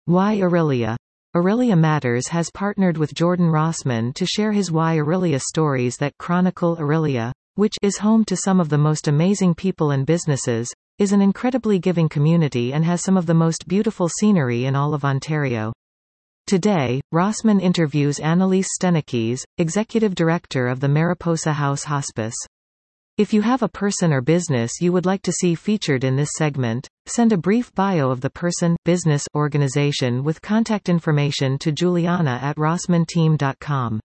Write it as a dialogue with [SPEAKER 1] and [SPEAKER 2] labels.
[SPEAKER 1] Why Aurelia? Aurelia Matters has partnered with Jordan Rossman to share his Why Aurelia stories that chronicle Aurelia, which is home to some of the most amazing people and businesses, is an incredibly giving community and has some of the most beautiful scenery in all of Ontario. Today, Rossman interviews Annalise Stenikes, Executive Director of the Mariposa House Hospice. If you have a person or business you would like to see featured in this segment, send a brief bio of the person, business, organization with contact information to Juliana at rossmanteam.com.